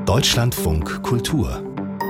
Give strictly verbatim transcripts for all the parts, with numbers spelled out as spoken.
Deutschlandfunk Kultur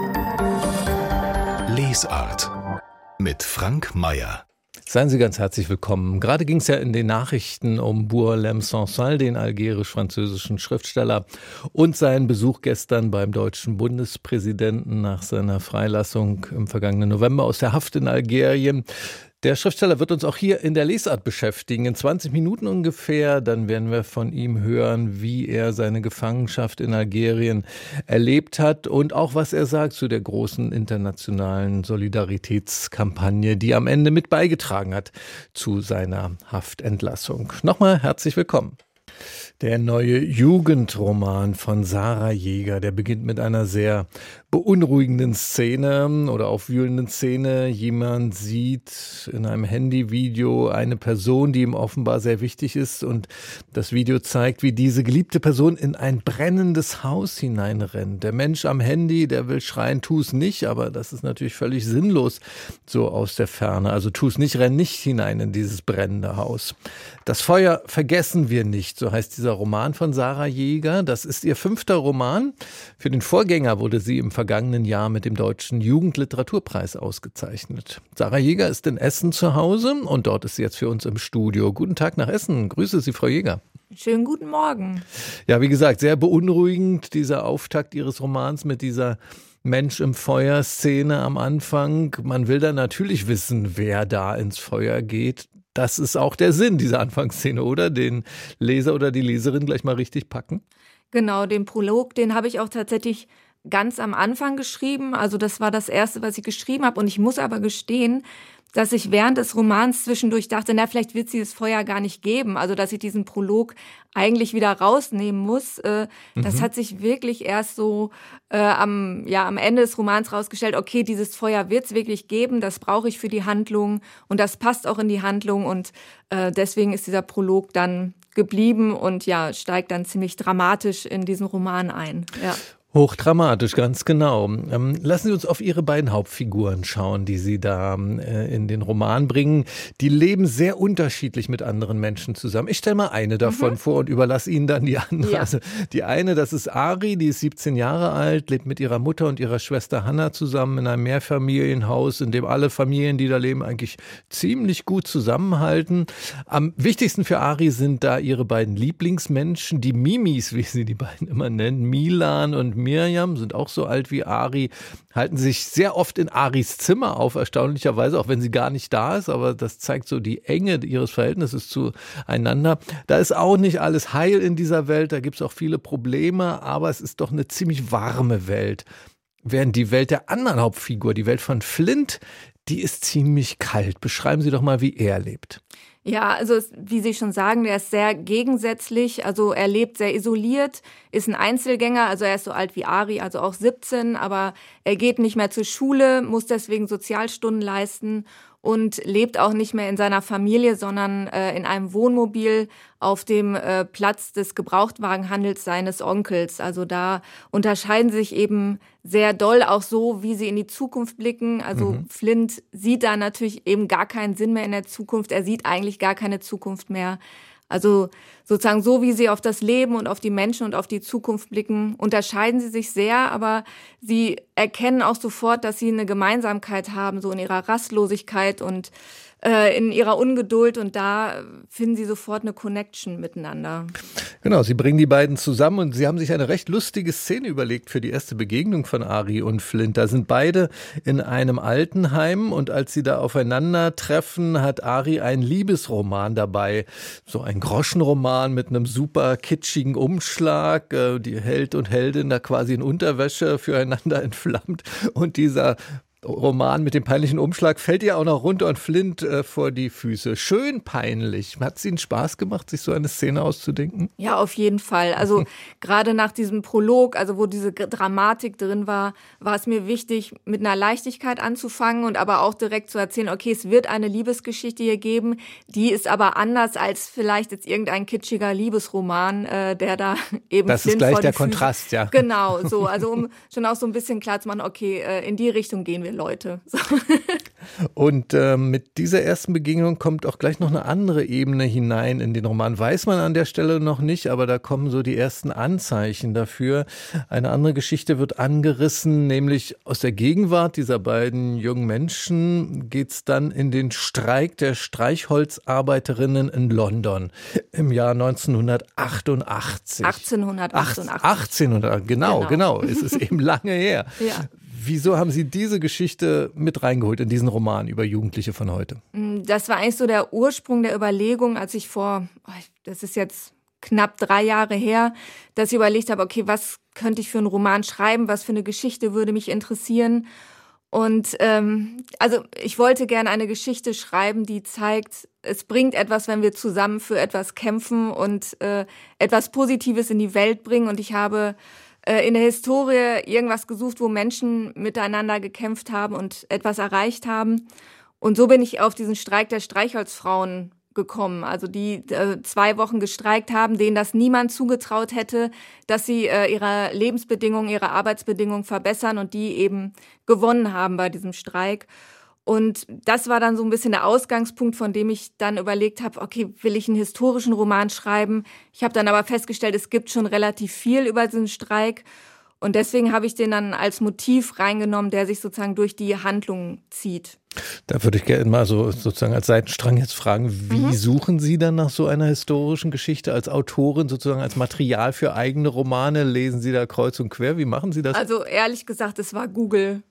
Lesart mit Frank Mayer. Seien Sie ganz herzlich willkommen. Gerade ging es ja in den Nachrichten um Boualem Sansal, den algerisch-französischen Schriftsteller, und seinen Besuch gestern beim deutschen Bundespräsidenten nach seiner Freilassung im vergangenen November aus der Haft in Algerien. Der Schriftsteller wird uns auch hier in der Lesart beschäftigen. In zwanzig Minuten ungefähr, dann werden wir von ihm hören, wie er seine Gefangenschaft in Algerien erlebt hat und auch, was er sagt zu der großen internationalen Solidaritätskampagne, die am Ende mit beigetragen hat zu seiner Haftentlassung. Nochmal herzlich willkommen. Der neue Jugendroman von Sarah Jeger, der beginnt mit einer sehr beunruhigenden Szene oder aufwühlenden Szene. Jemand sieht in einem Handyvideo eine Person, die ihm offenbar sehr wichtig ist, und das Video zeigt, wie diese geliebte Person in ein brennendes Haus hineinrennt. Der Mensch am Handy, der will schreien, tu's nicht, aber das ist natürlich völlig sinnlos, so aus der Ferne. Also tu's nicht, renn nicht hinein in dieses brennende Haus. Das Feuer vergessen wir nicht, so heißt dieser Roman von Sarah Jeger. Das ist ihr fünfter Roman. Für den Vorgänger wurde sie im vergangenen Jahr mit dem Deutschen Jugendliteraturpreis ausgezeichnet. Sarah Jeger ist in Essen zu Hause und dort ist sie jetzt für uns im Studio. Guten Tag nach Essen. Grüße Sie, Frau Jeger. Schönen guten Morgen. Ja, wie gesagt, sehr beunruhigend, dieser Auftakt Ihres Romans mit dieser Mensch im Feuer-Szene am Anfang. Man will dann natürlich wissen, wer da ins Feuer geht. Das ist auch der Sinn dieser Anfangsszene, oder? Den Leser oder die Leserin gleich mal richtig packen? Genau, den Prolog, den habe ich auch tatsächlich ganz am Anfang geschrieben. Also das war das Erste, was ich geschrieben habe. Und ich muss aber gestehen, dass ich während des Romans zwischendurch dachte, na, vielleicht wird es dieses Feuer gar nicht geben. Also dass ich diesen Prolog eigentlich wieder rausnehmen muss. Äh, mhm. Das hat sich wirklich erst so äh, am, ja, am Ende des Romans rausgestellt, okay, dieses Feuer wird es wirklich geben, das brauche ich für die Handlung und das passt auch in die Handlung. Und äh, deswegen ist dieser Prolog dann geblieben und ja, steigt dann ziemlich dramatisch in diesen Roman ein. Ja. Hochdramatisch, ganz genau. Ähm, lassen Sie uns auf Ihre beiden Hauptfiguren schauen, die Sie da äh, in den Roman bringen. Die leben sehr unterschiedlich mit anderen Menschen zusammen. Ich stelle mal eine davon mhm. vor und überlasse Ihnen dann die andere. Ja. Also die eine, das ist Ari, die ist siebzehn Jahre alt, lebt mit ihrer Mutter und ihrer Schwester Hanna zusammen in einem Mehrfamilienhaus, in dem alle Familien, die da leben, eigentlich ziemlich gut zusammenhalten. Am wichtigsten für Ari sind da ihre beiden Lieblingsmenschen, die Mimis, wie sie die beiden immer nennen, Milan und Miriam, sind auch so alt wie Ari, halten sich sehr oft in Aris Zimmer auf, erstaunlicherweise, auch wenn sie gar nicht da ist, aber das zeigt so die Enge ihres Verhältnisses zueinander. Da ist auch nicht alles heil in dieser Welt, da gibt es auch viele Probleme, aber es ist doch eine ziemlich warme Welt. Während die Welt der anderen Hauptfigur, die Welt von Flint, die ist ziemlich kalt. Beschreiben Sie doch mal, wie er lebt. Ja, also wie Sie schon sagen, der ist sehr gegensätzlich, also er lebt sehr isoliert, ist ein Einzelgänger, also er ist so alt wie Ari, also auch siebzehn, aber er geht nicht mehr zur Schule, muss deswegen Sozialstunden leisten und lebt auch nicht mehr in seiner Familie, sondern äh, in einem Wohnmobil auf dem äh, Platz des Gebrauchtwagenhandels seines Onkels. Also da unterscheiden sich eben sehr doll auch so, wie sie in die Zukunft blicken. Also mhm. Flint sieht da natürlich eben gar keinen Sinn mehr in der Zukunft. Er sieht eigentlich gar keine Zukunft mehr. Also sozusagen so, wie sie auf das Leben und auf die Menschen und auf die Zukunft blicken, unterscheiden sie sich sehr, aber sie erkennen auch sofort, dass sie eine Gemeinsamkeit haben, so in ihrer Rastlosigkeit und äh, in ihrer Ungeduld, und da finden sie sofort eine Connection miteinander. Genau, sie bringen die beiden zusammen und sie haben sich eine recht lustige Szene überlegt für die erste Begegnung von Ari und Flint. Da sind beide in einem Altenheim und als sie da aufeinandertreffen, hat Ari einen Liebesroman dabei. So ein Groschenroman mit einem super kitschigen Umschlag, die Held und Heldin da quasi in Unterwäsche füreinander entflammt, und dieser Roman mit dem peinlichen Umschlag fällt ihr auch noch runter und Flint äh, vor die Füße. Schön peinlich. Hat es Ihnen Spaß gemacht, sich so eine Szene auszudenken? Ja, auf jeden Fall. Also gerade nach diesem Prolog, also wo diese Dramatik drin war, war es mir wichtig, mit einer Leichtigkeit anzufangen und aber auch direkt zu erzählen, okay, es wird eine Liebesgeschichte hier geben, die ist aber anders als vielleicht jetzt irgendein kitschiger Liebesroman, äh, der da eben Das Flint ist gleich vor die der Füße. Kontrast, ja. Genau, so. Also um schon auch so ein bisschen klar zu machen, okay, äh, in die Richtung gehen wir. wir Leute. So. Und äh, mit dieser ersten Begegnung kommt auch gleich noch eine andere Ebene hinein in den Roman. Weiß man an der Stelle noch nicht, aber da kommen so die ersten Anzeichen dafür. Eine andere Geschichte wird angerissen, nämlich aus der Gegenwart dieser beiden jungen Menschen geht es dann in den Streik der Streichholzarbeiterinnen in London im Jahr neunzehnhundertachtundachtzig. achtzehnhundertachtundachtzig. achtzehnhundert, genau, genau. Es ist eben lange her. Ja. Wieso haben Sie diese Geschichte mit reingeholt in diesen Roman über Jugendliche von heute? Das war eigentlich so der Ursprung der Überlegung, als ich vor, das ist jetzt knapp drei Jahre her, dass ich überlegt habe, okay, was könnte ich für einen Roman schreiben, was für eine Geschichte würde mich interessieren? Und ähm, also ich wollte gerne eine Geschichte schreiben, die zeigt, es bringt etwas, wenn wir zusammen für etwas kämpfen und äh, etwas Positives in die Welt bringen. Und ich habe in der Historie irgendwas gesucht, wo Menschen miteinander gekämpft haben und etwas erreicht haben. Und so bin ich auf diesen Streik der Streichholzfrauen gekommen, also die äh, zwei Wochen gestreikt haben, denen das niemand zugetraut hätte, dass sie äh, ihre Lebensbedingungen, ihre Arbeitsbedingungen verbessern und die eben gewonnen haben bei diesem Streik. Und das war dann so ein bisschen der Ausgangspunkt, von dem ich dann überlegt habe, okay, will ich einen historischen Roman schreiben? Ich habe dann aber festgestellt, es gibt schon relativ viel über diesen Streik. Und deswegen habe ich den dann als Motiv reingenommen, der sich sozusagen durch die Handlung zieht. Da würde ich gerne mal so sozusagen als Seitenstrang jetzt fragen, wie mhm. suchen Sie dann nach so einer historischen Geschichte als Autorin, sozusagen als Material für eigene Romane? Lesen Sie da kreuz und quer? Wie machen Sie das? Also ehrlich gesagt, es war Google.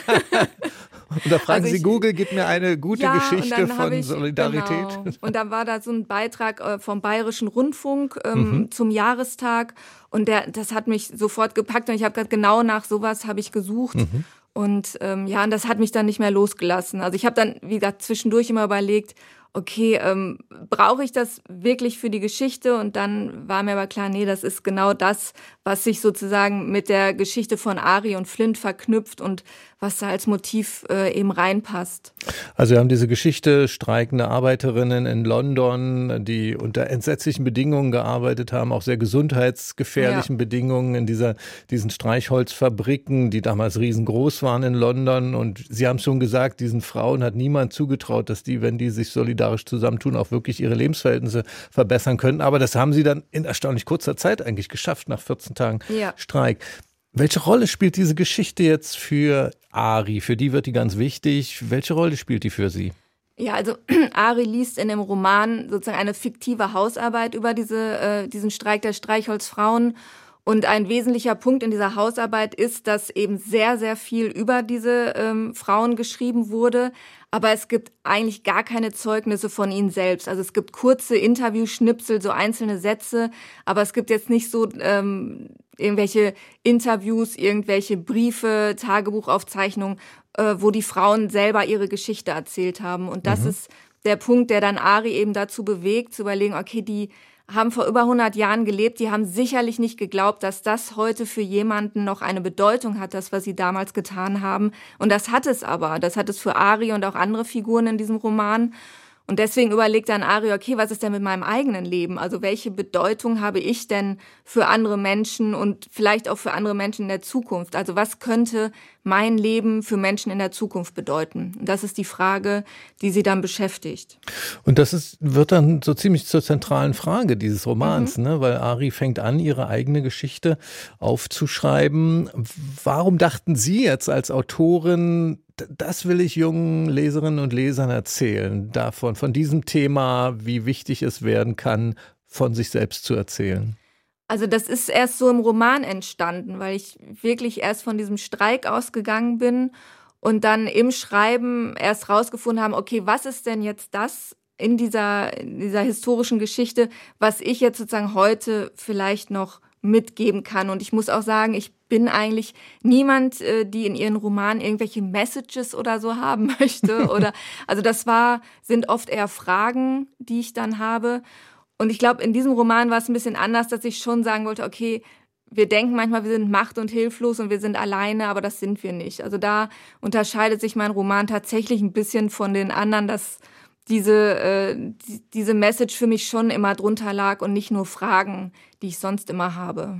Und da fragen also ich, Sie Google, gib mir eine gute ja, Geschichte von ich, Solidarität. Genau. Und da war da so ein Beitrag äh, vom Bayerischen Rundfunk ähm, mhm. zum Jahrestag. Und der, das hat mich sofort gepackt. Und ich habe genau nach sowas habe ich gesucht. Mhm. Und ähm, ja, und das hat mich dann nicht mehr losgelassen. Also ich habe dann, wie gesagt, zwischendurch immer überlegt, okay, ähm, brauche ich das wirklich für die Geschichte? Und dann war mir aber klar, nee, das ist genau das, was sich sozusagen mit der Geschichte von Ari und Flint verknüpft und was da als Motiv äh, eben reinpasst. Also wir haben diese Geschichte, streikende Arbeiterinnen in London, die unter entsetzlichen Bedingungen gearbeitet haben, auch sehr gesundheitsgefährlichen ja. Bedingungen in dieser, diesen Streichholzfabriken, die damals riesengroß waren in London. Und Sie haben schon gesagt, diesen Frauen hat niemand zugetraut, dass die, wenn die sich solidarisch zusammentun, auch wirklich ihre Lebensverhältnisse verbessern können. Aber das haben sie dann in erstaunlich kurzer Zeit eigentlich geschafft, nach vierzehn Tagen ja. Streik. Welche Rolle spielt diese Geschichte jetzt für Ari? Für die wird die ganz wichtig. Welche Rolle spielt die für Sie? Ja, also Ari liest in dem Roman sozusagen eine fiktive Hausarbeit über diese, äh, diesen Streik der Streichholzfrauen. Und ein wesentlicher Punkt in dieser Hausarbeit ist, dass eben sehr, sehr viel über diese ähm, Frauen geschrieben wurde. Aber es gibt eigentlich gar keine Zeugnisse von ihnen selbst. Also es gibt kurze Interviewschnipsel, so einzelne Sätze. Aber es gibt jetzt nicht so ähm, irgendwelche Interviews, irgendwelche Briefe, Tagebuchaufzeichnungen, äh, wo die Frauen selber ihre Geschichte erzählt haben. Und das mhm. ist der Punkt, der dann Ari eben dazu bewegt, zu überlegen, okay, die haben vor über hundert Jahren gelebt, die haben sicherlich nicht geglaubt, dass das heute für jemanden noch eine Bedeutung hat, das, was sie damals getan haben. Und das hat es aber. Das hat es für Ari und auch andere Figuren in diesem Roman. Und deswegen überlegt dann Ari, okay, was ist denn mit meinem eigenen Leben? Also welche Bedeutung habe ich denn für andere Menschen und vielleicht auch für andere Menschen in der Zukunft? Also was könnte mein Leben für Menschen in der Zukunft bedeuten? Und das ist die Frage, die sie dann beschäftigt. Und das ist, wird dann so ziemlich zur zentralen Frage dieses Romans, mhm. ne? Weil Ari fängt an, ihre eigene Geschichte aufzuschreiben. Warum dachten Sie jetzt als Autorin, das will ich jungen Leserinnen und Lesern erzählen, davon, von diesem Thema, wie wichtig es werden kann, von sich selbst zu erzählen? Also das ist erst so im Roman entstanden, weil ich wirklich erst von diesem Streik ausgegangen bin und dann im Schreiben erst rausgefunden haben, okay, was ist denn jetzt das in dieser, in dieser historischen Geschichte, was ich jetzt sozusagen heute vielleicht noch mitgeben kann. Und ich muss auch sagen, ich bin eigentlich niemand, die in ihren Romanen irgendwelche Messages oder so haben möchte. Oder also das war, sind oft eher Fragen, die ich dann habe. Und ich glaube, in diesem Roman war es ein bisschen anders, dass ich schon sagen wollte, okay, wir denken manchmal, wir sind macht- und hilflos und wir sind alleine, aber das sind wir nicht. Also da unterscheidet sich mein Roman tatsächlich ein bisschen von den anderen, dass diese, äh, die, diese Message für mich schon immer drunter lag und nicht nur Fragen, die ich sonst immer habe.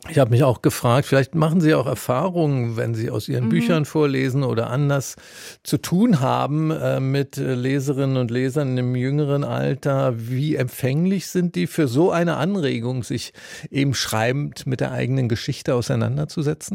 Ich habe mich auch gefragt, vielleicht machen Sie auch Erfahrungen, wenn Sie aus Ihren mhm. Büchern vorlesen oder anders zu tun haben äh, mit Leserinnen und Lesern im jüngeren Alter. Wie empfänglich sind die für so eine Anregung, sich eben schreibend mit der eigenen Geschichte auseinanderzusetzen?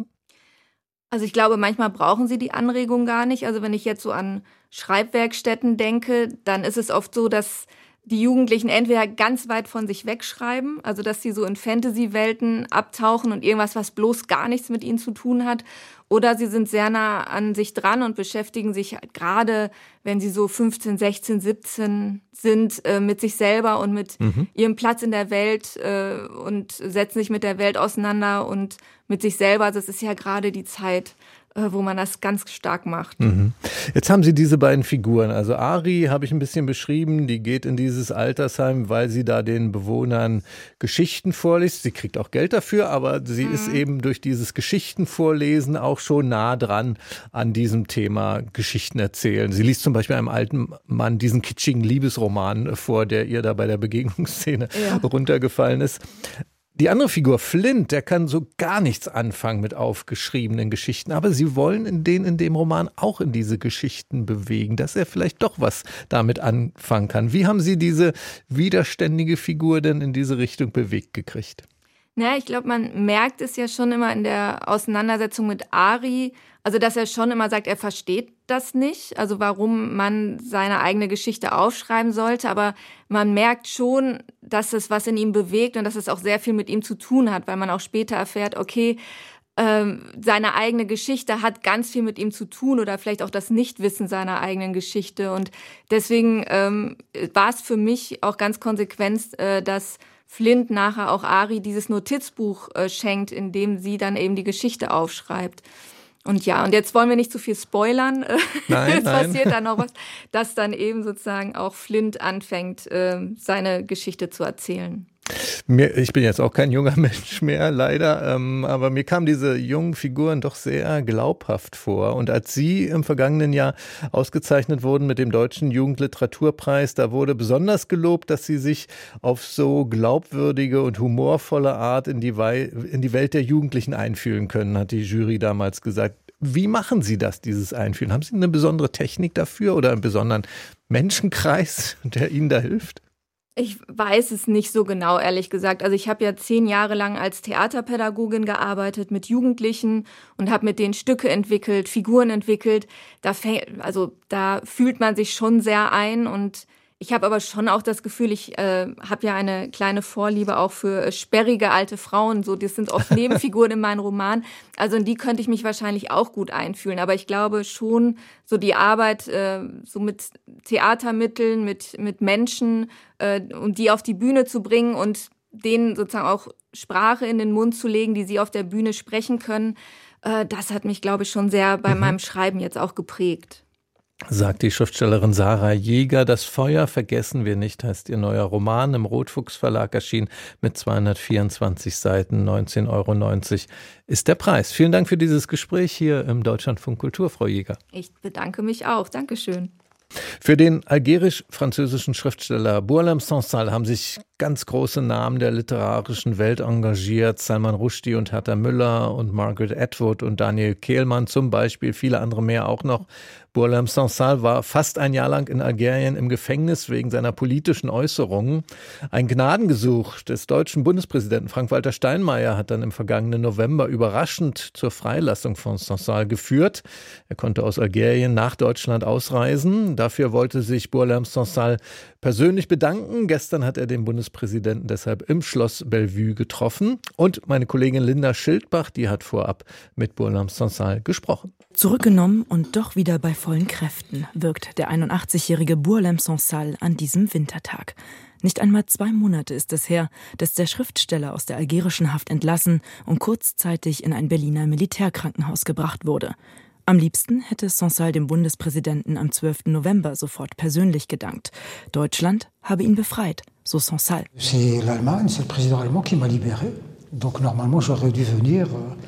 Also ich glaube, manchmal brauchen sie die Anregung gar nicht. Also wenn ich jetzt so an Schreibwerkstätten denke, dann ist es oft so, dass die Jugendlichen entweder ganz weit von sich wegschreiben, also dass sie so in Fantasy-Welten abtauchen und irgendwas, was bloß gar nichts mit ihnen zu tun hat, oder sie sind sehr nah an sich dran und beschäftigen sich halt gerade, wenn sie so fünfzehn, sechzehn, siebzehn sind, äh, mit sich selber und mit mhm. ihrem Platz in der Welt äh, und setzen sich mit der Welt auseinander und mit sich selber. Das ist ja gerade die Zeit, wo man das ganz stark macht. Mhm. Jetzt haben Sie diese beiden Figuren. Also Ari habe ich ein bisschen beschrieben, die geht in dieses Altersheim, weil sie da den Bewohnern Geschichten vorliest. Sie kriegt auch Geld dafür, aber sie mhm. ist eben durch dieses Geschichtenvorlesen auch schon nah dran an diesem Thema Geschichten erzählen. Sie liest zum Beispiel einem alten Mann diesen kitschigen Liebesroman vor, der ihr da bei der Begegnungsszene ja. runtergefallen ist. Die andere Figur, Flint, der kann so gar nichts anfangen mit aufgeschriebenen Geschichten, aber sie wollen in den in dem Roman auch in diese Geschichten bewegen, dass er vielleicht doch was damit anfangen kann. Wie haben Sie diese widerständige Figur denn in diese Richtung bewegt gekriegt? Ja, ich glaube, man merkt es ja schon immer in der Auseinandersetzung mit Ari, also dass er schon immer sagt, er versteht das nicht, also warum man seine eigene Geschichte aufschreiben sollte, aber man merkt schon, dass es was in ihm bewegt und dass es auch sehr viel mit ihm zu tun hat, weil man auch später erfährt, okay, ähm, seine eigene Geschichte hat ganz viel mit ihm zu tun oder vielleicht auch das Nichtwissen seiner eigenen Geschichte und deswegen ähm, war es für mich auch ganz konsequent, äh, dass Flint nachher auch Ari dieses Notizbuch äh, schenkt, in dem sie dann eben die Geschichte aufschreibt. Und ja, und jetzt wollen wir nicht zu viel spoilern. Nein, es passiert dann noch was, dass dann eben sozusagen auch Flint anfängt, äh, seine Geschichte zu erzählen. Mir, ich bin jetzt auch kein junger Mensch mehr, leider, ähm, aber mir kamen diese jungen Figuren doch sehr glaubhaft vor. Und als Sie im vergangenen Jahr ausgezeichnet wurden mit dem Deutschen Jugendliteraturpreis, da wurde besonders gelobt, dass Sie sich auf so glaubwürdige und humorvolle Art in die, Wei- in die Welt der Jugendlichen einfühlen können, hat die Jury damals gesagt. Wie machen Sie das, dieses Einfühlen? Haben Sie eine besondere Technik dafür oder einen besonderen Menschenkreis, der Ihnen da hilft? Ich weiß es nicht so genau, ehrlich gesagt. Also ich habe ja zehn Jahre lang als Theaterpädagogin gearbeitet mit Jugendlichen und habe mit denen Stücke entwickelt, Figuren entwickelt. Da fäng, also da fühlt man sich schon sehr ein und ich habe aber schon auch das Gefühl, ich äh, habe ja eine kleine Vorliebe auch für äh, sperrige alte Frauen. So, das sind oft Nebenfiguren in meinem Roman. Also in die könnte ich mich wahrscheinlich auch gut einfühlen. Aber ich glaube schon, so die Arbeit äh, so mit Theatermitteln, mit mit Menschen, äh, um die auf die Bühne zu bringen und denen sozusagen auch Sprache in den Mund zu legen, die sie auf der Bühne sprechen können, äh, das hat mich, glaube ich, schon sehr bei mhm. meinem Schreiben jetzt auch geprägt. Sagt die Schriftstellerin Sarah Jäger. Das Feuer vergessen wir nicht, heißt ihr neuer Roman, im Rotfuchs Verlag erschienen mit zweihundertvierundzwanzig Seiten, neunzehn Euro neunzig ist der Preis. Vielen Dank für dieses Gespräch hier im Deutschlandfunk Kultur, Frau Jäger. Ich bedanke mich auch. Dankeschön. Für den algerisch-französischen Schriftsteller Boualem Sansal haben sich ganz große Namen der literarischen Welt engagiert. Salman Rushdie und Herta Müller und Margaret Atwood und Daniel Kehlmann zum Beispiel, viele andere mehr auch noch. Boualem Sansal war fast ein Jahr lang in Algerien im Gefängnis wegen seiner politischen Äußerungen. Ein Gnadengesuch des deutschen Bundespräsidenten Frank-Walter Steinmeier hat dann im vergangenen November überraschend zur Freilassung von Sansal geführt. Er konnte aus Algerien nach Deutschland ausreisen. Dafür wollte sich Boualem Sansal persönlich bedanken. Gestern hat er den Bundespräsidenten deshalb im Schloss Bellevue getroffen. Und meine Kollegin Linda Schildbach, die hat vorab mit Boualem Sansal gesprochen. Zurückgenommen und doch wieder bei vollen Kräften wirkt der einundachtzigjährige Boualem Sansal an diesem Wintertag. Nicht einmal zwei Monate ist es her, dass der Schriftsteller aus der algerischen Haft entlassen und kurzzeitig in ein Berliner Militärkrankenhaus gebracht wurde. Am liebsten hätte Sansal dem Bundespräsidenten am zwölften November sofort persönlich gedankt. Deutschland habe ihn befreit, so Sansal. C'est l'Allemagne, c'est le président allemand qui m'a libéré. Donc normalement j'aurais dû venir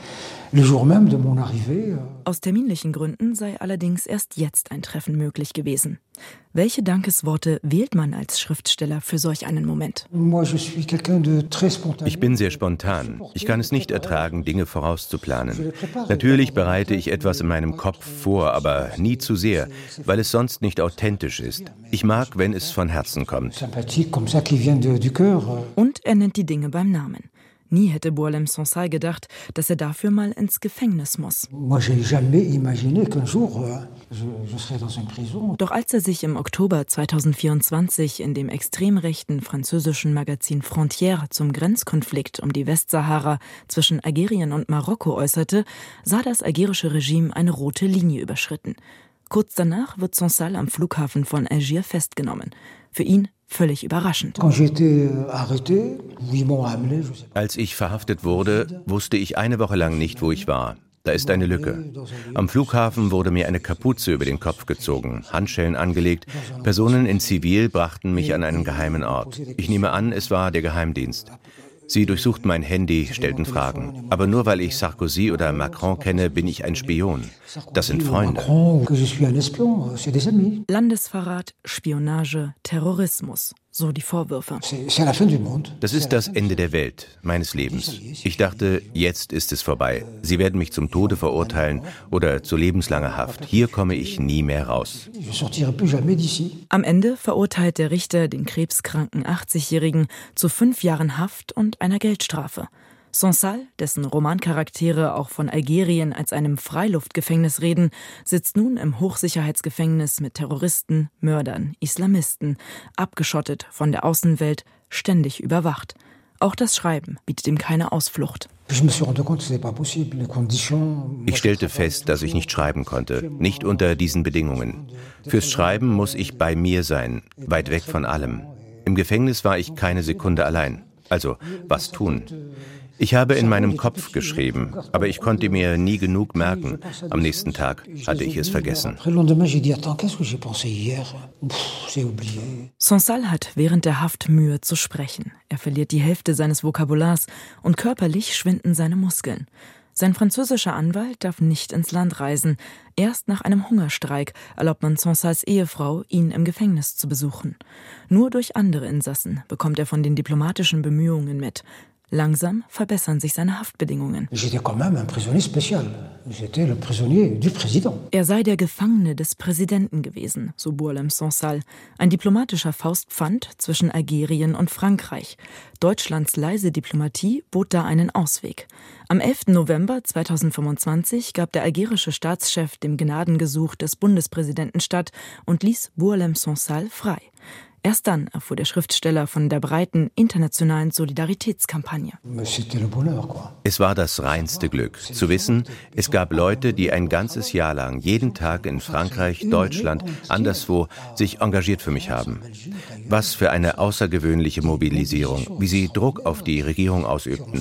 Aus terminlichen Gründen sei allerdings erst jetzt ein Treffen möglich gewesen. Welche Dankesworte wählt man als Schriftsteller für solch einen Moment? Ich bin sehr spontan. Ich kann es nicht ertragen, Dinge vorauszuplanen. Natürlich bereite ich etwas in meinem Kopf vor, aber nie zu sehr, weil es sonst nicht authentisch ist. Ich mag, wenn es von Herzen kommt. Und er nennt die Dinge beim Namen. Nie hätte Boualem Sansal gedacht, dass er dafür mal ins Gefängnis muss. Doch als er sich im Oktober zweitausendvierundzwanzig in dem extrem rechten französischen Magazin Frontières zum Grenzkonflikt um die Westsahara zwischen Algerien und Marokko äußerte, sah das algerische Regime eine rote Linie überschritten. Kurz danach wird Sansal am Flughafen von Algier festgenommen. Für ihn völlig überraschend. Als ich verhaftet wurde, wusste ich eine Woche lang nicht, wo ich war. Da ist eine Lücke. Am Flughafen wurde mir eine Kapuze über den Kopf gezogen, Handschellen angelegt. Personen in Zivil brachten mich an einen geheimen Ort. Ich nehme an, es war der Geheimdienst. Sie durchsuchten mein Handy, stellten Fragen. Aber nur weil ich Sarkozy oder Macron kenne, bin ich ein Spion. Das sind Freunde. Landesverrat, Spionage, Terrorismus, so die Vorwürfe. Das ist das Ende der Welt, meines Lebens. Ich dachte, jetzt ist es vorbei. Sie werden mich zum Tode verurteilen oder zu lebenslanger Haft. Hier komme ich nie mehr raus. Am Ende verurteilt der Richter den krebskranken achtzigjährigen zu fünf Jahren Haft und einer Geldstrafe. Sansal, dessen Romancharaktere auch von Algerien als einem Freiluftgefängnis reden, sitzt nun im Hochsicherheitsgefängnis mit Terroristen, Mördern, Islamisten, abgeschottet von der Außenwelt, ständig überwacht. Auch das Schreiben bietet ihm keine Ausflucht. Ich stellte fest, dass ich nicht schreiben konnte, nicht unter diesen Bedingungen. Fürs Schreiben muss ich bei mir sein, weit weg von allem. Im Gefängnis war ich keine Sekunde allein. Also, was tun? Ich habe in meinem Kopf geschrieben, aber ich konnte mir nie genug merken. Am nächsten Tag hatte ich es vergessen. Sansal hat während der Haft Mühe zu sprechen. Er verliert die Hälfte seines Vokabulars und körperlich schwinden seine Muskeln. Sein französischer Anwalt darf nicht ins Land reisen. Erst nach einem Hungerstreik erlaubt man Sansals Ehefrau, ihn im Gefängnis zu besuchen. Nur durch andere Insassen bekommt er von den diplomatischen Bemühungen mit. Langsam verbessern sich seine Haftbedingungen. Er sei der Gefangene des Präsidenten gewesen, so Boualem Sansal. Ein diplomatischer Faustpfand zwischen Algerien und Frankreich. Deutschlands leise Diplomatie bot da einen Ausweg. Am elften November zweitausendfünfundzwanzig gab der algerische Staatschef dem Gnadengesuch des Bundespräsidenten statt und ließ Boualem Sansal frei. Erst dann erfuhr der Schriftsteller von der breiten internationalen Solidaritätskampagne. Es war das reinste Glück, zu wissen, es gab Leute, die ein ganzes Jahr lang jeden Tag in Frankreich, Deutschland, anderswo sich engagiert für mich haben. Was für eine außergewöhnliche Mobilisierung, wie sie Druck auf die Regierung ausübten.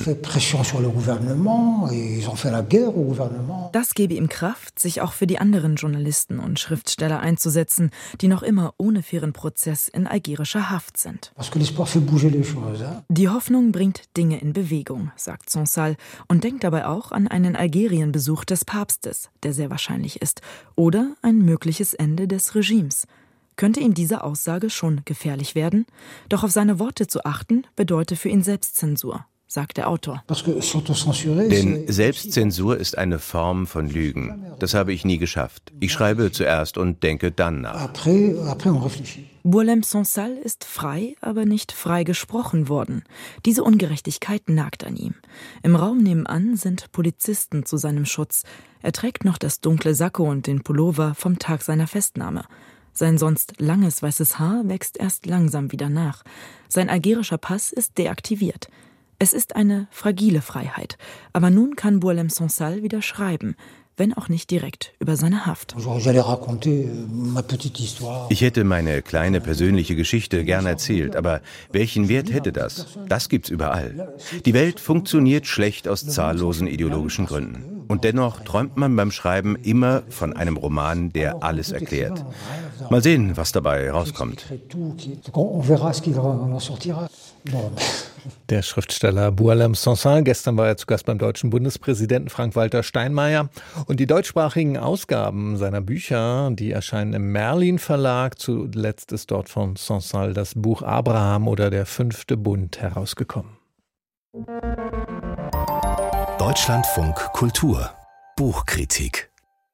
Das gebe ihm Kraft, sich auch für die anderen Journalisten und Schriftsteller einzusetzen, die noch immer ohne fairen Prozess in algerischer Haft sind. Die Hoffnung bringt Dinge in Bewegung, sagt Sansal und denkt dabei auch an einen Algerienbesuch des Papstes, der sehr wahrscheinlich ist, oder ein mögliches Ende des Regimes. Könnte ihm diese Aussage schon gefährlich werden? Doch auf seine Worte zu achten, bedeutet für ihn Selbstzensur, sagt der Autor. Denn Selbstzensur ist eine Form von Lügen. Das habe ich nie geschafft. Ich schreibe zuerst und denke dann nach. Boualem Sansal ist frei, aber nicht frei gesprochen worden. Diese Ungerechtigkeit nagt an ihm. Im Raum nebenan sind Polizisten zu seinem Schutz. Er trägt noch das dunkle Sakko und den Pullover vom Tag seiner Festnahme. Sein sonst langes weißes Haar wächst erst langsam wieder nach. Sein algerischer Pass ist deaktiviert. Es ist eine fragile Freiheit, aber nun kann Boualem Sansal wieder schreiben, wenn auch nicht direkt über seine Haft. Ich hätte meine kleine persönliche Geschichte gern erzählt, aber welchen Wert hätte das? Das gibt's überall. Die Welt funktioniert schlecht aus zahllosen ideologischen Gründen. Und dennoch träumt man beim Schreiben immer von einem Roman, der alles erklärt. Mal sehen, was dabei rauskommt. Der Schriftsteller Boualem Sansal, gestern war er zu Gast beim deutschen Bundespräsidenten Frank-Walter Steinmeier. Und die deutschsprachigen Ausgaben seiner Bücher, die erscheinen im Merlin Verlag. Zuletzt ist dort von Sansal das Buch Abraham oder der fünfte Bund herausgekommen. Deutschlandfunk Kultur Buchkritik.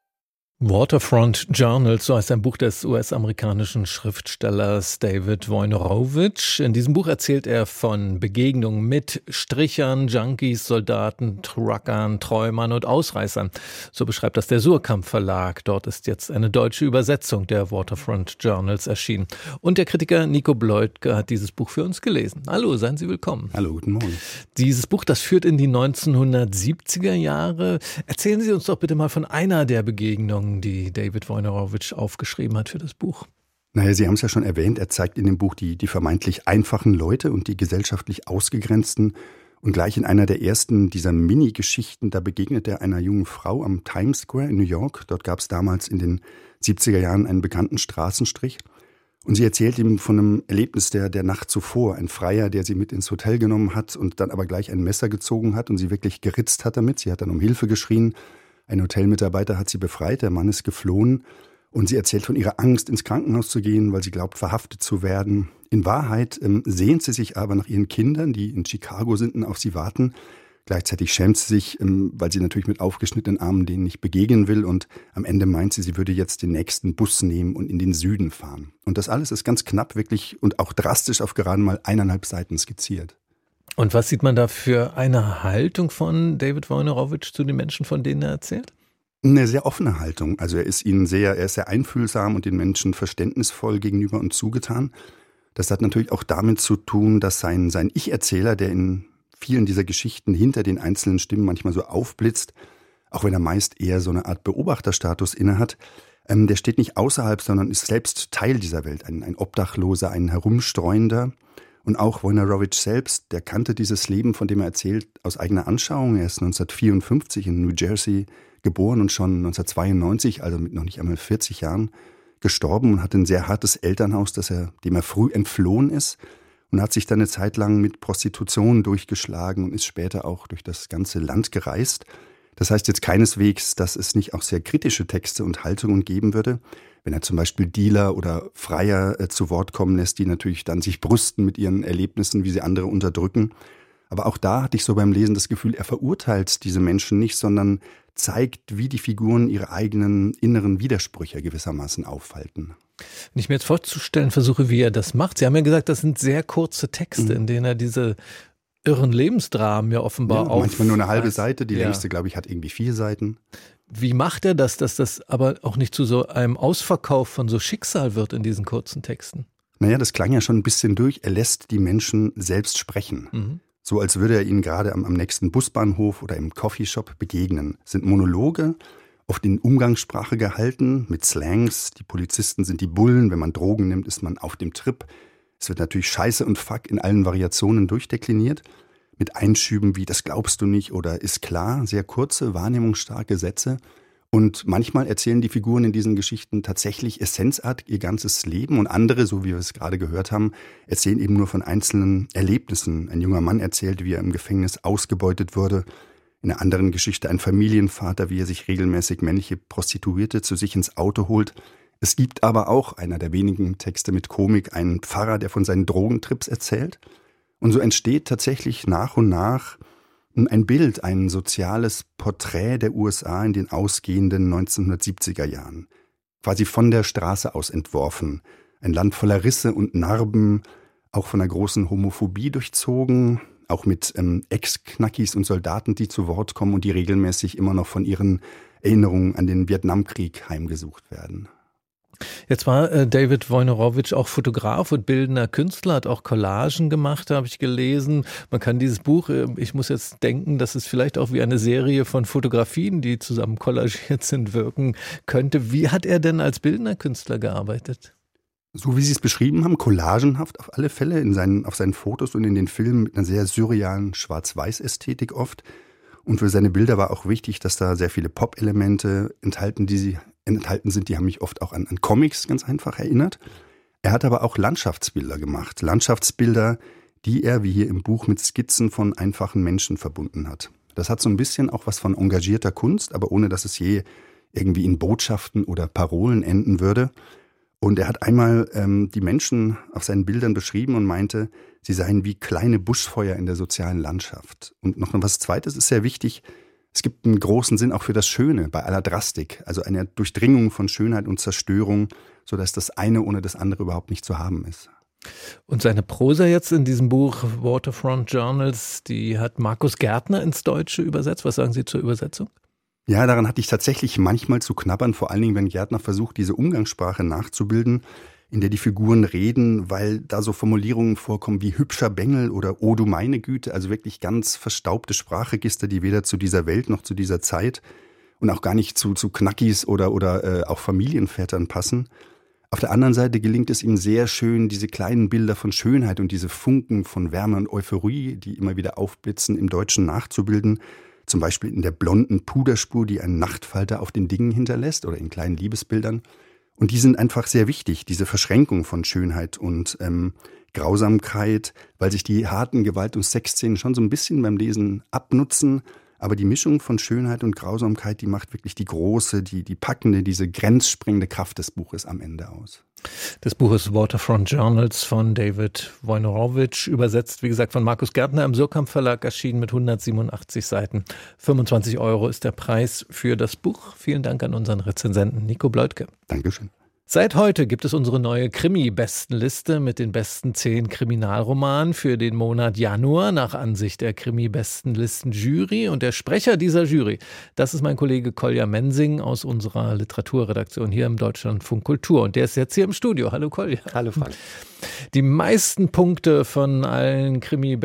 Waterfront Journals, so heißt ein Buch des U S-amerikanischen Schriftstellers David Wojnarowicz. In diesem Buch erzählt er von Begegnungen mit Strichern, Junkies, Soldaten, Truckern, Träumern und Ausreißern. So beschreibt das der Suhrkamp Verlag. Dort ist jetzt eine deutsche Übersetzung der Waterfront Journals erschienen. Und der Kritiker Nico Bleutke hat dieses Buch für uns gelesen. Hallo, seien Sie willkommen. Hallo, guten Morgen. Dieses Buch, das führt in die neunzehnhundertsiebziger Jahre. Erzählen Sie uns doch bitte mal von einer der Begegnungen, die David Wojnarowicz aufgeschrieben hat für das Buch. Naja, Sie haben es ja schon erwähnt, er zeigt in dem Buch die, die vermeintlich einfachen Leute und die gesellschaftlich Ausgegrenzten. Und gleich in einer der ersten dieser Mini-Geschichten, da begegnet er einer jungen Frau am Times Square in New York. Dort gab es damals in den siebziger Jahren einen bekannten Straßenstrich. Und sie erzählt ihm von einem Erlebnis der, der Nacht zuvor. Ein Freier, der sie mit ins Hotel genommen hat und dann aber gleich ein Messer gezogen hat und sie wirklich geritzt hat damit. Sie hat dann um Hilfe geschrien. Ein Hotelmitarbeiter hat sie befreit, der Mann ist geflohen und sie erzählt von ihrer Angst, ins Krankenhaus zu gehen, weil sie glaubt, verhaftet zu werden. In Wahrheit ähm, sehnt sie sich aber nach ihren Kindern, die in Chicago sind und auf sie warten. Gleichzeitig schämt sie sich, ähm, weil sie natürlich mit aufgeschnittenen Armen denen nicht begegnen will und am Ende meint sie, sie würde jetzt den nächsten Bus nehmen und in den Süden fahren. Und das alles ist ganz knapp wirklich und auch drastisch auf gerade mal eineinhalb Seiten skizziert. Und was sieht man da für eine Haltung von David Wojnarowicz zu den Menschen, von denen er erzählt? Eine sehr offene Haltung. Also er ist ihnen sehr, er ist sehr einfühlsam und den Menschen verständnisvoll gegenüber und zugetan. Das hat natürlich auch damit zu tun, dass sein, sein Ich-Erzähler, der in vielen dieser Geschichten hinter den einzelnen Stimmen manchmal so aufblitzt, auch wenn er meist eher so eine Art Beobachterstatus innehat, ähm, der steht nicht außerhalb, sondern ist selbst Teil dieser Welt. Ein, ein Obdachloser, ein Herumstreuender. Und auch Wojnarowicz selbst, der kannte dieses Leben, von dem er erzählt, aus eigener Anschauung. Er ist neunzehnhundertvierundfünfzig in New Jersey geboren und schon neunzehnhundertzweiundneunzig, also mit noch nicht einmal vierzig Jahren, gestorben und hatte ein sehr hartes Elternhaus, das er, dem er früh entflohen ist und hat sich dann eine Zeit lang mit Prostitution durchgeschlagen und ist später auch durch das ganze Land gereist. Das heißt jetzt keineswegs, dass es nicht auch sehr kritische Texte und Haltungen geben würde, wenn er zum Beispiel Dealer oder Freier äh, zu Wort kommen lässt, die natürlich dann sich brüsten mit ihren Erlebnissen, wie sie andere unterdrücken. Aber auch da hatte ich so beim Lesen das Gefühl, er verurteilt diese Menschen nicht, sondern zeigt, wie die Figuren ihre eigenen inneren Widersprüche gewissermaßen aufhalten. Wenn ich mir jetzt vorzustellen versuche, wie er das macht. Sie haben ja gesagt, das sind sehr kurze Texte, mhm. in denen er diese irren Lebensdramen ja offenbar ja, auf. Manchmal nur eine halbe Seite, die ja. längste, glaube ich, hat irgendwie vier Seiten. Wie macht er das, dass das aber auch nicht zu so einem Ausverkauf von so Schicksal wird in diesen kurzen Texten? Naja, das klang ja schon ein bisschen durch. Er lässt die Menschen selbst sprechen. Mhm. So als würde er ihnen gerade am, am nächsten Busbahnhof oder im Coffeeshop begegnen. Es sind Monologe, oft in Umgangssprache gehalten, mit Slangs. Die Polizisten sind die Bullen. Wenn man Drogen nimmt, ist man auf dem Trip. Es wird natürlich Scheiße und Fuck in allen Variationen durchdekliniert. Mit Einschüben wie, das glaubst du nicht oder ist klar, sehr kurze, wahrnehmungsstarke Sätze. Und manchmal erzählen die Figuren in diesen Geschichten tatsächlich essenzartig ihr ganzes Leben und andere, so wie wir es gerade gehört haben, erzählen eben nur von einzelnen Erlebnissen. Ein junger Mann erzählt, wie er im Gefängnis ausgebeutet wurde. In einer anderen Geschichte ein Familienvater, wie er sich regelmäßig männliche Prostituierte zu sich ins Auto holt. Es gibt aber auch, einer der wenigen Texte mit Komik, einen Pfarrer, der von seinen Drogentrips erzählt. Und so entsteht tatsächlich nach und nach ein Bild, ein soziales Porträt der U S A in den ausgehenden neunzehnhundertsiebziger Jahren. Quasi von der Straße aus entworfen. Ein Land voller Risse und Narben, auch von einer großen Homophobie durchzogen, auch mit ähm, Ex-Knackis und Soldaten, die zu Wort kommen und die regelmäßig immer noch von ihren Erinnerungen an den Vietnamkrieg heimgesucht werden. Jetzt war äh, David Wojnarowicz auch Fotograf und bildender Künstler, hat auch Collagen gemacht, habe ich gelesen. Man kann dieses Buch, äh, ich muss jetzt denken, dass es vielleicht auch wie eine Serie von Fotografien, die zusammen kollagiert sind, wirken könnte. Wie hat er denn als bildender Künstler gearbeitet? So wie Sie es beschrieben haben, collagenhaft auf alle Fälle, in seinen, auf seinen Fotos und in den Filmen mit einer sehr surrealen Schwarz-Weiß-Ästhetik oft. Und für seine Bilder war auch wichtig, dass da sehr viele Pop-Elemente enthalten, die sie enthalten sind, die haben mich oft auch an, an Comics ganz einfach erinnert. Er hat aber auch Landschaftsbilder gemacht. Landschaftsbilder, die er, wie hier im Buch, mit Skizzen von einfachen Menschen verbunden hat. Das hat so ein bisschen auch was von engagierter Kunst, aber ohne dass es je irgendwie in Botschaften oder Parolen enden würde. Und er hat einmal ähm, die Menschen auf seinen Bildern beschrieben und meinte, sie seien wie kleine Buschfeuer in der sozialen Landschaft. Und noch was Zweites ist sehr wichtig. Es gibt einen großen Sinn auch für das Schöne bei aller Drastik, also eine Durchdringung von Schönheit und Zerstörung, sodass das eine ohne das andere überhaupt nicht zu haben ist. Und seine Prosa jetzt in diesem Buch Waterfront Journals, die hat Markus Gärtner ins Deutsche übersetzt. Was sagen Sie zur Übersetzung? Ja, daran hatte ich tatsächlich manchmal zu knabbern, vor allen Dingen, wenn Gärtner versucht, diese Umgangssprache nachzubilden, in der die Figuren reden, weil da so Formulierungen vorkommen wie hübscher Bengel oder oh du meine Güte, also wirklich ganz verstaubte Sprachregister, die weder zu dieser Welt noch zu dieser Zeit und auch gar nicht zu, zu Knackis oder, oder äh, auch Familienvätern passen. Auf der anderen Seite gelingt es ihm sehr schön, diese kleinen Bilder von Schönheit und diese Funken von Wärme und Euphorie, die immer wieder aufblitzen, im Deutschen nachzubilden. Zum Beispiel in der blonden Puderspur, die ein Nachtfalter auf den Dingen hinterlässt oder in kleinen Liebesbildern. Und die sind einfach sehr wichtig, diese Verschränkung von Schönheit und ähm, Grausamkeit, weil sich die harten Gewalt- und Sexszenen schon so ein bisschen beim Lesen abnutzen. Aber die Mischung von Schönheit und Grausamkeit, die macht wirklich die große, die, die packende, diese grenzsprengende Kraft des Buches am Ende aus. Das Buch ist Waterfront Journals von David Wojnarowicz, übersetzt, wie gesagt, von Markus Gärtner im Surkamp Verlag, erschienen mit hundertsiebenundachtzig Seiten. fünfundzwanzig Euro ist der Preis für das Buch. Vielen Dank an unseren Rezensenten Nico Bleutke. Dankeschön. Seit heute gibt es unsere neue Krimi-Bestenliste mit den besten zehn Kriminalromanen für den Monat Januar nach Ansicht der Krimi-Bestenlisten-Jury. Und der Sprecher dieser Jury, das ist mein Kollege Kolja Mensing aus unserer Literaturredaktion hier im Deutschlandfunk Kultur. Und der ist jetzt hier im Studio. Hallo Kolja. Hallo Frank. Die meisten Punkte von allen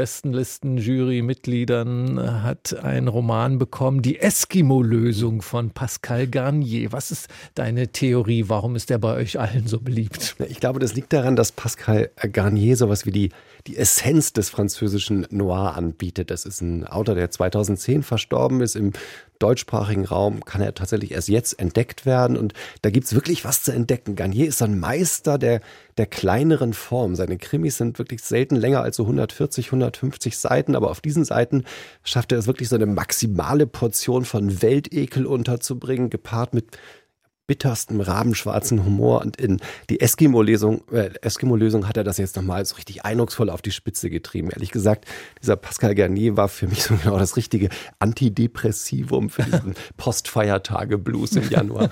Krimi-Bestenlisten-Jury-Mitgliedern hat ein Roman bekommen, Die Eskimo-Lösung von Pascal Garnier. Was ist deine Theorie? Warum ist der bei euch allen so beliebt? Ich glaube, das liegt daran, dass Pascal Garnier sowas wie die, die Essenz des französischen Noir anbietet. Das ist ein Autor, der zweitausendzehn verstorben ist. Im deutschsprachigen Raum kann er tatsächlich erst jetzt entdeckt werden. Und da gibt es wirklich was zu entdecken. Garnier ist ein Meister der, der kleineren Form. Seine Krimis sind wirklich selten länger als so hundertvierzig, hundertfünfzig Seiten. Aber auf diesen Seiten schafft er es wirklich, so eine maximale Portion von Weltekel unterzubringen, gepaart mit bitterstem rabenschwarzen Humor. Und in die Eskimo-Lösung äh, Eskimo-Lösung hat er das jetzt nochmal so richtig eindrucksvoll auf die Spitze getrieben. Ehrlich gesagt, dieser Pascal Garnier war für mich so genau das richtige Antidepressivum für diesen Postfeiertage-Blues im Januar.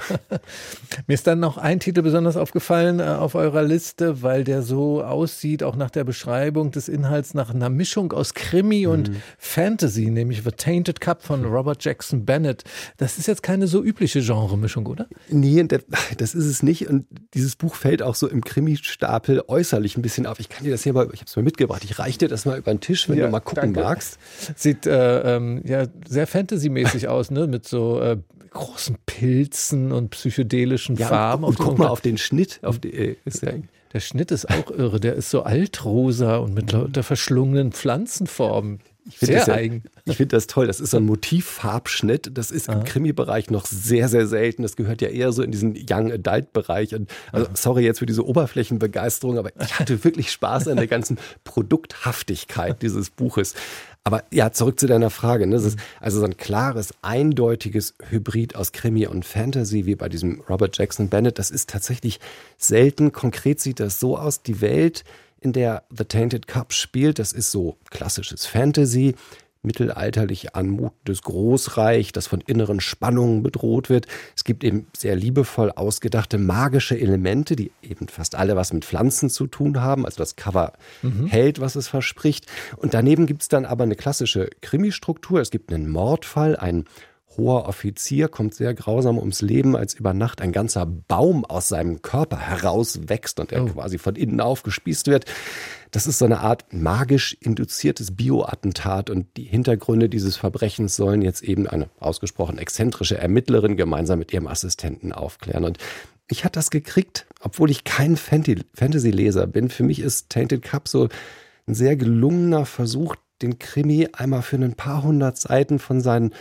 Mir ist dann noch ein Titel besonders aufgefallen äh, auf eurer Liste, weil der so aussieht, auch nach der Beschreibung des Inhalts, nach einer Mischung aus Krimi und mhm. Fantasy, nämlich The Tainted Cup von Robert Jackson Bennett. Das ist jetzt keine so übliche Genremischung, oder? Nee, das ist es nicht. Und dieses Buch fällt auch so im Krimi-Stapel äußerlich ein bisschen auf. Ich kann dir das hier mal, ich habe es mal mitgebracht. Ich reiche dir das mal über den Tisch, wenn ja, du mal gucken danke. magst. Sieht äh, ähm, ja sehr Fantasy-mäßig aus, ne? Mit so äh, großen Pilzen und psychedelischen ja, Farben. Und, und guck mal auf den Schnitt. Auf die, äh, ist ja, der Schnitt ist auch irre. Der ist so altrosa und mit lauter verschlungenen Pflanzenformen. Ich finde das, ja, ich find das toll. Das ist so ein Motivfarbschnitt. Das ist im Krimi-Bereich noch sehr, sehr selten. Das gehört ja eher so in diesen Young-Adult-Bereich. Und also, sorry jetzt für diese Oberflächenbegeisterung, aber ich hatte wirklich Spaß an der ganzen Produkthaftigkeit dieses Buches. Aber ja, zurück zu deiner Frage. Das ist also so ein klares, eindeutiges Hybrid aus Krimi und Fantasy, wie bei diesem Robert Jackson Bennett. Das ist tatsächlich selten. Konkret sieht das so aus, die Welt, in der The Tainted Cup spielt, das ist so klassisches Fantasy, mittelalterlich anmutendes Großreich, das von inneren Spannungen bedroht wird. Es gibt eben sehr liebevoll ausgedachte magische Elemente, die eben fast alle was mit Pflanzen zu tun haben. Also das Cover mhm. hält, was es verspricht. Und daneben gibt es dann aber eine klassische Krimi-Struktur. Es gibt einen Mordfall, einen hoher Offizier kommt sehr grausam ums Leben, als über Nacht ein ganzer Baum aus seinem Körper herauswächst und er oh. quasi von innen aufgespießt wird. Das ist so eine Art magisch induziertes Bioattentat und die Hintergründe dieses Verbrechens sollen jetzt eben eine ausgesprochen exzentrische Ermittlerin gemeinsam mit ihrem Assistenten aufklären. Und ich hatte das gekriegt, obwohl ich kein Fantasy-Leser bin. Für mich ist Tainted Cup so ein sehr gelungener Versuch, den Krimi einmal für ein paar hundert Seiten von seinen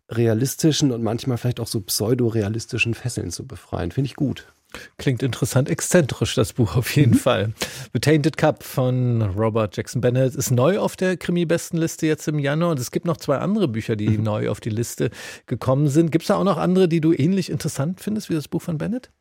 realistischen und manchmal vielleicht auch so pseudorealistischen Fesseln zu befreien. Finde ich gut. Klingt interessant, exzentrisch, das Buch auf jeden mhm. Fall. The Tainted Cup von Robert Jackson Bennett ist neu auf der Krimi-Bestenliste jetzt im Januar. Und es gibt noch zwei andere Bücher, die mhm. neu auf die Liste gekommen sind. Gibt es da auch noch andere, die du ähnlich interessant findest wie das Buch von Bennett?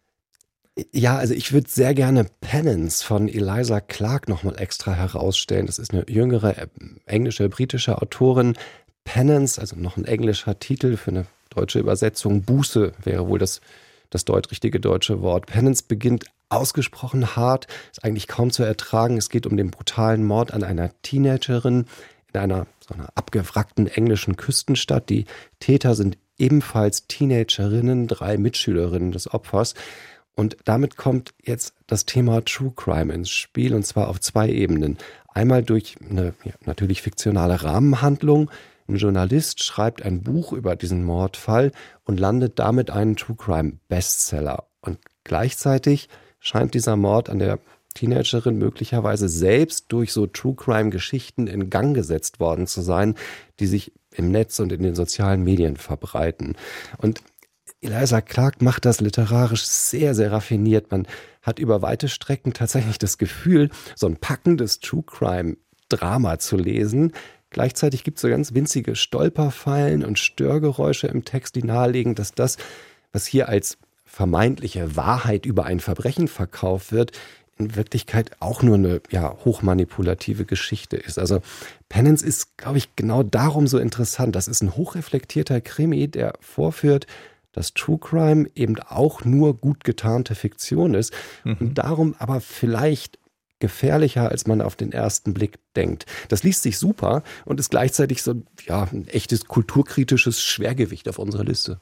Ja, also ich würde sehr gerne Penance von Eliza Clark nochmal extra herausstellen. Das ist eine jüngere englische, britische Autorin. Penance, also noch ein englischer Titel für eine deutsche Übersetzung. Buße wäre wohl das Das deut- richtige deutsche Wort. Penance beginnt ausgesprochen hart, ist eigentlich kaum zu ertragen. Es geht um den brutalen Mord an einer Teenagerin in einer so einer abgewrackten englischen Küstenstadt. Die Täter sind ebenfalls Teenagerinnen, drei Mitschülerinnen des Opfers. Und damit kommt jetzt das Thema True Crime ins Spiel, und zwar auf zwei Ebenen. Einmal durch eine ja, natürlich fiktionale Rahmenhandlung. Ein Journalist schreibt ein Buch über diesen Mordfall und landet damit einen True Crime Bestseller. Und gleichzeitig scheint dieser Mord an der Teenagerin möglicherweise selbst durch so True Crime Geschichten in Gang gesetzt worden zu sein, die sich im Netz und in den sozialen Medien verbreiten. Und Eliza Clark macht das literarisch sehr, sehr raffiniert. Man hat über weite Strecken tatsächlich das Gefühl, so ein packendes True Crime Drama zu lesen. Gleichzeitig gibt es so ganz winzige Stolperfallen und Störgeräusche im Text, die nahelegen, dass das, was hier als vermeintliche Wahrheit über ein Verbrechen verkauft wird, in Wirklichkeit auch nur eine ja, hochmanipulative Geschichte ist. Also Penance ist, glaube ich, genau darum so interessant. Das ist ein hochreflektierter Krimi, der vorführt, dass True Crime eben auch nur gut getarnte Fiktion ist mhm. und darum aber vielleicht gefährlicher, als man auf den ersten Blick denkt. Das liest sich super und ist gleichzeitig so ja, ein echtes kulturkritisches Schwergewicht auf unserer Liste.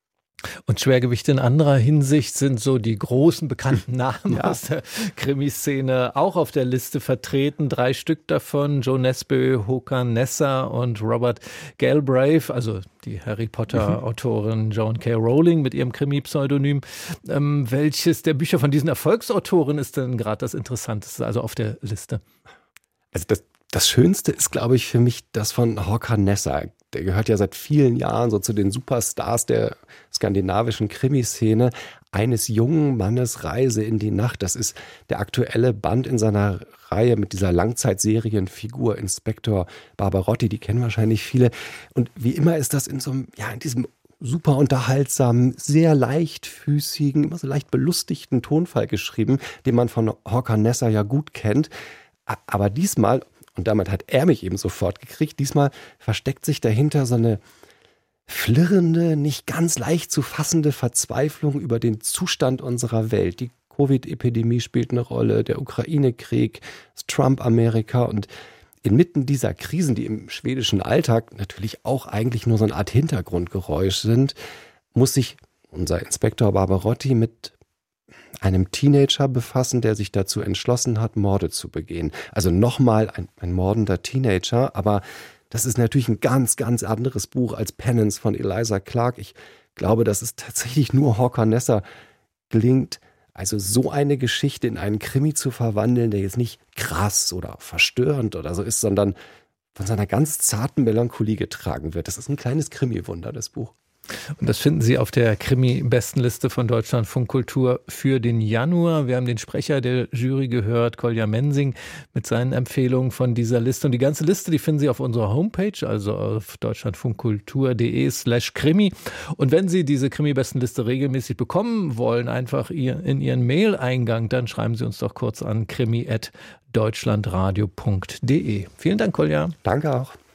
Und Schwergewicht in anderer Hinsicht sind so die großen bekannten Namen ja. aus der Krimiszene auch auf der Liste vertreten. Drei Stück davon, Joe Nesbø, Håkan Nesser und Robert Galbraith, also die Harry Potter-Autorin mhm. Joan K. Rowling mit ihrem Krimi-Pseudonym. Ähm, welches der Bücher von diesen Erfolgsautoren ist denn gerade das Interessanteste, also auf der Liste? Also das, das Schönste ist, glaube ich, für mich das von Håkan Nesser. Der gehört ja seit vielen Jahren so zu den Superstars der skandinavischen Krimiszene. Eines jungen Mannes Reise in die Nacht. Das ist der aktuelle Band in seiner Reihe mit dieser Langzeitserienfigur Inspektor Barbarotti. Die kennen wahrscheinlich viele. Und wie immer ist das in so einem, ja, in diesem super unterhaltsamen, sehr leichtfüßigen, immer so leicht belustigten Tonfall geschrieben, den man von Håkan Nesser ja gut kennt. Aber diesmal, und damit hat er mich eben sofort gekriegt, diesmal versteckt sich dahinter so eine flirrende, nicht ganz leicht zu fassende Verzweiflung über den Zustand unserer Welt. Die Covid-Epidemie spielt eine Rolle, der Ukraine-Krieg, das Trump-Amerika, und inmitten dieser Krisen, die im schwedischen Alltag natürlich auch eigentlich nur so eine Art Hintergrundgeräusch sind, muss sich unser Inspektor Barbarotti mit einem Teenager befassen, der sich dazu entschlossen hat, Morde zu begehen. Also nochmal ein, ein mordender Teenager, aber das ist natürlich ein ganz, ganz anderes Buch als Penance von Eliza Clark. Ich glaube, dass es tatsächlich nur Håkan Nesser gelingt, also so eine Geschichte in einen Krimi zu verwandeln, der jetzt nicht krass oder verstörend oder so ist, sondern von seiner ganz zarten Melancholie getragen wird. Das ist ein kleines Krimi-Wunder, das Buch. Und das finden Sie auf der Krimi-Bestenliste von Deutschlandfunk Kultur für den Januar. Wir haben den Sprecher der Jury gehört, Kolja Mensing, mit seinen Empfehlungen von dieser Liste. Und die ganze Liste, die finden Sie auf unserer Homepage, also auf deutschlandfunkkultur.de slash Krimi. Und wenn Sie diese Krimi-Bestenliste regelmäßig bekommen wollen, einfach in Ihren Mail-Eingang, dann schreiben Sie uns doch kurz an krimi at deutschlandradio punkt de. Vielen Dank, Kolja. Danke auch.